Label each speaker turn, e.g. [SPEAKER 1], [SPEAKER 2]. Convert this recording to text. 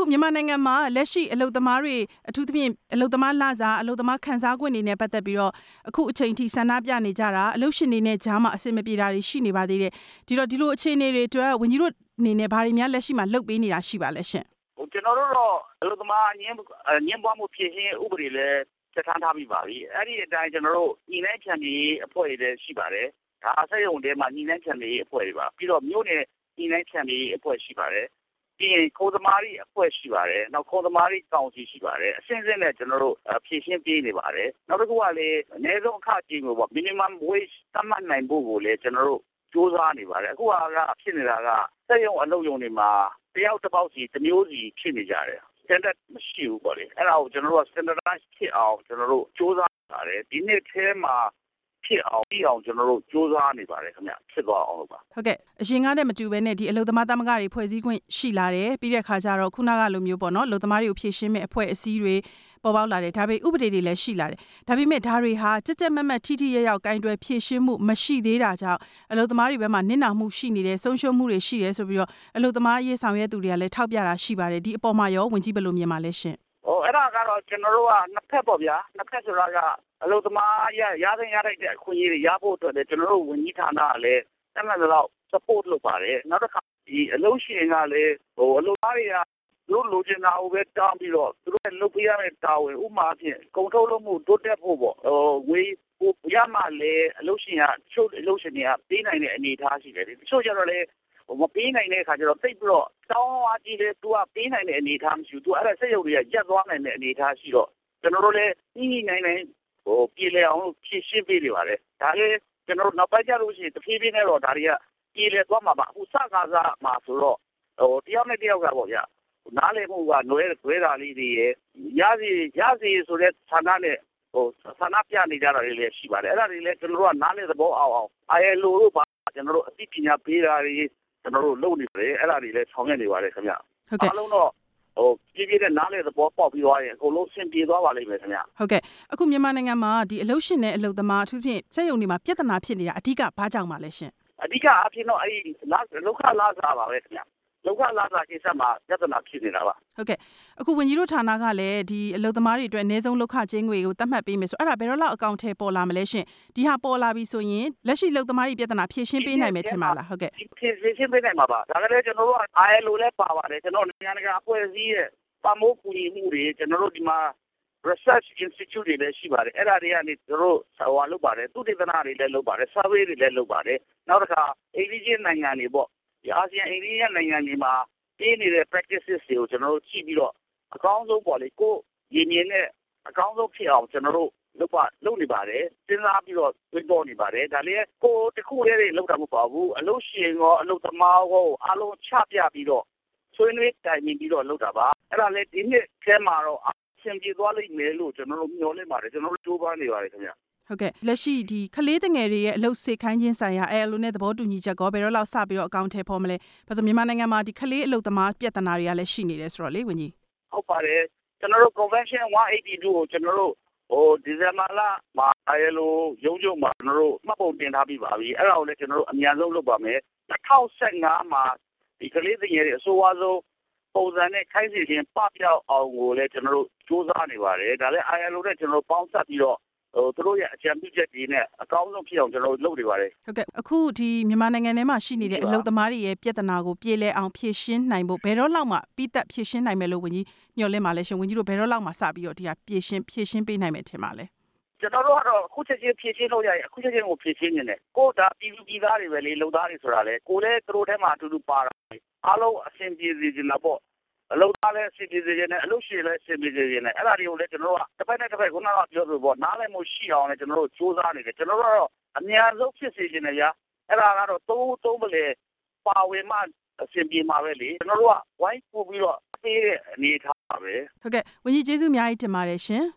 [SPEAKER 1] မြန်မာနိုင်ငံမှာလက်ရှိအလုပ်သမားတွေအထူးသဖြင့်အလုပ်သမားလစာအလုပ်သမားခန်းစားခွင့်တွေနဲ့ပတ်သက်ပြီးတော့အခုအချိန်ထိဆန္ဒပြနေကြတာအလုပ်ရှင်တွေနဲ့ကြားမှာအဆင်မပြေတာတွေရှိနေပါသေးတယ်ဒီတော့ဒီလိုအခြေအနေတွေအတွက်ဝန်ကြီးတို့အနေနဲ့ဘာတွေများလက်ရှိမှာလုပ်ပေးနေတာရှိပါလဲရှင်
[SPEAKER 2] ကျွန်တော်တို့တော့အလုပ်သမားညှင်းပွားမှုဖြစ်ရှင်းဥပဒေလည်းဆက်ထားထားပြီးပါပြီအဲ့ဒီအတိုင်းကျွန်တော်တို့ညီနိုင်ချန်ပြည်အဖွဲ့တွေလည်းရှိပါတယ်ဒါအစက်ရုံတွေမှာညီနိုင်ချန်ပြည်အဖွဲ့တွေပါပြီးတော့မြို့နယ်ညီနိုင်ချန်ပြည်အဖွဲ့ရှိပါတယ်ပြီးရင်ခိုးသမားတွေအဖွဲ့ရှိပါတယ်နောက်ခိုးသမားတွေကောင်စီရှိပါတယ်အစင်းစင်းနဲ့ကျွန်တော်တို့ဖြည့်ရှင်းပေးနေပါတယ်နောက်တစ်ခုကလည်းအနည်းဆုံးအခကြေးကိုပေါ့ minimum wage သတ်မှတ်နိုင်ဖို့ကိုလည်းကျွန်တော်တို့စူးစမ်းနေပါတယ်အခုကဖြစ်နေတာကစက်ရုံအလုပ်ရုံတွေမှာတယောက်တစ်ပေါက်စီတစ်မျိုးစီဖြစ်နေကြတယ် standard မရှိဘူးပေါ့လေအဲ့ဒါကိုကျွန်တော်တို့က standardize ဖြစ်အောင်ကျွန်တော်တို့စူးစမ်းနေပါတယ်ဒီနေ့ထဲမှာဖြစ်အောင်ပြီးအောင်ကျွန်တော်တို့စူးစမ်းနေပါတယ်ခင်ဗျဖြစ်သွားအောင်လို့ပါ
[SPEAKER 1] ဟုတ်ကဲ့အရင်ကတည်းကမတူဘဲနဲ့ဒီအလုပ်သမားသမဂ္ဂတွေဖွဲ့စည်းခွင့်ရှိလာတယ်ပြီးတဲ့အခါကျတော့ခုနကလိုမျိုးပေါ့နော်အလုပ်သမားတွေကိုဖြည့်ရှင်းမဲ့အဖွဲ့အစည်းတွေပေါ်ပေါက်လာတယ်ဒါပေမဲ့ဥပဒေတွေလည်းရှိလာတယ်ဒါပေမဲ့ဒါတွေဟာကြက်ကြက်မက်မက်ထိထိရောက်ကင်တွယ်ဖြည့်ရှင်းမှုမရှိသေးတာကြောင့်အလုပ်သမားတွေဘက်မှာနစ်နာမှုရှိနေတယ်ဆုံးရှုံးမှုတွေရှိတယ်ဆိုပြီးတော့အလုပ်သမားရေးဆောင်ရွက်သူတွေကလည်းထောက်ပြတာရှိပါတယ်ဒီအပေါ်မှာရောဝန်ကြီးဘယ်လိုမြင်ပါလဲရှင်
[SPEAKER 2] အဲ့ဒါကတော့ကျွန်တော်တို့ကနှစ်ဖက်ပေါ့ဗျာနှစ်ဖက်ဆိုတာကအလုပ်သမားရသင့်ရထိုက်တဲ့အခွင့်အရေးတွေရဖို့အတွက်လည်းကျွန်တော်တို့ဝန်ကြီးဌာနကလည်းတမန်တော် support လုပ်ပါတယ်နောက်တစ်ခါဒီအလုပ်ရှင်ကလည်းအလုပ်သားတွေကသူတို့လိုချင်တာကိုပဲတောင်းပြီးတော့သူတို့လုပ်ပေးရမယ့်တာဝန်ဥပမာဖြင့်ကုန်ထုတ်လုပ်မှုတိုးတက်ဖို့ပေါ့ဝေးရမှလည်းအလုပ်ရှင်ကချုပ်အလုပ်ရှင်တွေကပေးနိုင်တဲ့အနေအထားရှိတယ်ဒီချို့ကျတော့လည်းမပေးနိုင်တဲ့အခါကျတော့တိတ်ပြီးတော့တောင်းအားကြီးတယ်သူကပေးနိုင်တဲ့အနေအထားမရှိဘူးသူအဲ့ဒါစက်ရုပ်တွေကရက်သွားနိုင်တဲ့အနေအထားရှိတော့ကျွန်တော်တို့လည်းညှိနိုင်ပြည်လည်အောင်ဖြည့်ရှင်းပေးနေပါတယ်ဒါလည်းကျွန်တော်တို့နောက်ပိုင်းကျလို့ရှိရင်တဖြည်းဖြည်းနဲ့တော့ဒါတွေကပြည်လည်သွားမှာပါအခုစကားစားမှာဆိုတော့တယောက်နဲ့တယောက်ကပေါ့ဗျာနားလည်မှုကနွဲတာလေးတွေရစီဆိုတဲ့ဌာနနဲ့ဌာနပြနေကြတာတွေလည်းရှိပါတယ်အဲ့ဒါတွေလည်းကျွန်တော်တို့ကနားလည်သဘောအောင် ILO တို့ပါကျွန်တော်တို့အသိပညာပေးတာတွေကျွန်တော်တို့လုပ်နေတယ်အဲ့ဒါတွေလည်းဆောင်ရွက်နေပါတယ်ခင်ဗျအားလုံးတော့ပြည်ပြည်နဲ့နားလေသဘောပေါက်ပြီးသွားရင်အကုန်လုံးဆင်ပြေသွားပါလိမ့်မယ်ခင်ဗျ
[SPEAKER 1] ဟုတ်ကဲ့အခုမြန်မာနိုင်ငံမှာဒီအလုပ်ရှင်နဲ့အလုပ်သမားအထူးဖြင့်စက်ရုံတွေမှာပြဿနာဖြစ်နေတာအဓိကဘာကြောင့်ပါလဲရှင်
[SPEAKER 2] အဓိကအဖြစ်တော့အဲ့ဒီလောက်ခလာစားပါပဲခင်ဗျလောက်ခလာစားကိစ္စမှာပြဿနာဖြစ်နေတာပါ
[SPEAKER 1] ဟုတ်ကဲ့အခုဝန်ကြီးတို့ဌာနကလည်းဒီအလုပ်သမားတွေအတွက်အနည်းဆုံးလောက်ခကျင်းငွေကိုသတ်မှတ်ပေးမယ်ဆိုအဲ့ဒါဘယ်တော့လောက်အကောင့်ထဲပေါ်လာမလဲရှင်ဒီဟာပေါ်လာပြီဆိုရင်လက်ရှိအလုပ်သမားတွေပြဿနာဖြေရှင်းပေးနိုင်မယ်ထင်ပါလားဟုတ်ကဲ့
[SPEAKER 2] ဖြေရှင်းပေးနိုင်မှာပါဒါကလည်းကျွန်တော်တို့ ILO လည်းပါပါတယ်ကျွန်တော်နိုင်ငံတကာအဖွဲ့အစည်းရဲ့ပမိုးကူညီမှုတွေကျွန်တော်တို့ဒီမှာ research institute တွေလည်းရှိပါတယ်အဲ့ဒါတွေကနေတို့လုပ်ပါတယ်သူတေသနာတွေလည်းလုပ်ပါတယ် survey တွေလည်းလုပ်ပါတယ်နောက်တစ်ခါအိန္ဒိယနိုင်ငံတွေပေါ့ဒီအာဆီယံအိန္ဒိယနိုင်ငံတွေမှာပေးနေတဲ့ practices တွေကိုကျွန်တော်တို့ကြည့်ပြီးတော့အကောင်းဆုံးပေါ့လေကိုရင်းမြစ်နဲ့အကောင်းဆုံးဖြစ်အောင်ကျွန်တော်တို့လုပ်နေပါတယ်စဉ်းစားပြီးတော့တွေးပေါ်နေပါတယ်ဒါလည်းကိုတခုတည်းတွေလုပ်တာမဟုတ်ပါဘူးအလုပ်ရှင်ရောအလုပ်သမားရောအားလုံးချပြပြီးတော့ဆွေးနွေးတိုင်ပင်ပြီးတော့လုပ်တာပါအဲ့ဒါလည်းဒီနှစ်ထဲမှာတော့ဆင်ပြေသွားလိမ့်မယ်လို့ကျွန်တော်တို့မျှော်လင့်ပါတယ်ကျွန်တော်တို့ကြိုးပမ်းနေပါတယ်ခင်ဗျ
[SPEAKER 1] ဟုတ်ကဲ့လက်ရှိဒီကလေးတငယ်တွေရဲ့အလုပ်စေခိုင်းခြင်းဆိုင်ရာ ILO နဲ့သဘောတူညီချက်ကောဘယ်တော့လောက်စပြီးတော့အကောင့်ထဲပေါ်မလဲဘာလို့မြန်မာနိုင်ငံမှာဒီကလေးအလုပ်သမားပြဿနာတွေကလည်းရှိနေတယ်ဆိုတော့လေဝန်ကြီး
[SPEAKER 2] ဟုတ်ပါတယ်ကျွန်တော်တို့ convention 182ကိုကျွန်တော်တို့ဒီဇင်ဘာလမှာ ILO ရုံးချုပ်မှာကျွန်တော်တို့မှတ်ပုံတင်ထားပြီးပါပြီအဲ့ဒါကိုလည်းကျွန်တော်တို့အများဆုံးလုပ်ပါမယ်2015မှာဒီကလေးတငယ်တွေအဆိုအဆုံးပုံစံနဲ့ခိုင်းစီခြင်းပပျောက်အောင်ကိုလည်းကျွန်တော်တို့စူးစမ်းနေပါတယ်ဒါလည်း ILO နဲ့ကျွန်တော်တို့ပေါင်းစပ်ပြီးတော့သူတို့ရဲ့အကြံပြုချက်တွေနဲ့အကောင်းဆုံးဖြစ်အောင်ကျွန်တော်တို့လုပ်နေပါတယ်
[SPEAKER 1] ဟုတ်ကဲ့အခုဒီမြန်မာနိုင်ငံထဲမှာရှိနေတဲ့အလုပ်သမားတွေရဲ့ပြဿနာကိုပြေလည်အောင်ဖြေရှင်းနိုင်ဖို့ဘယ်တော့လောက်မှပြီးသက်ဖြေရှင်းနိုင်မယ်လို့ဝန်ကြီးညွှန်လင့်ပါလဲရှင်ဝန်ကြီးတို့ဘယ်တော့လောက်မှစပြီးတော့ဒီဟာဖြေရှင်းပေးနိုင်မယ်ထင်ပါလဲ
[SPEAKER 2] ကျွန်တော်တို့ကတော့အခုချက်ချင်းဖြည့်ရှင်းလို့ရရင်အခုချက်ချင်းကိုဖြည့်ရှင်းနေတယ်ကိုဒါပြည်သားတွေပဲလေလုပ်သားတွေဆိုတာလေကိုလည်းသူတို့ထဲမှာအတူတူပါတာအားလုံးအဆင်ပြေစေချင်တာပေါ့အလုပ်သားလည်းအဆင်ပြေစေချင်တယ်အလုပ်ရှင်လည်းအဆင်ပြေစေချင်တယ်အဲ့ဒါတွေကိုလည်းကျွန်တော်တို့ကတစ်ဖက်နဲ့တစ်ဖက်ခုနကပြောဆိုပေါ့နားလည်မှုရှိအောင်လည်းကျွန်တော်တို့စူးစမ်းနေတယ်ကျွန်တော်တို့ကတော့အများဆုံးဖြစ်စေချင်တယ်ဗျာအဲ့ဒါကတော့သုံးပလေပါဝင်မှအဆင်ပြေမှာပဲလေကျွန်တော်တို့ကဝိုင်းပို့ပြီးတော့ပေးတဲ့အနေထားပါပဲ
[SPEAKER 1] ဟုတ်ကဲ့ဝန်ကြီးကျေးဇူးအများကြီးတင်ပါတယ်ရှင်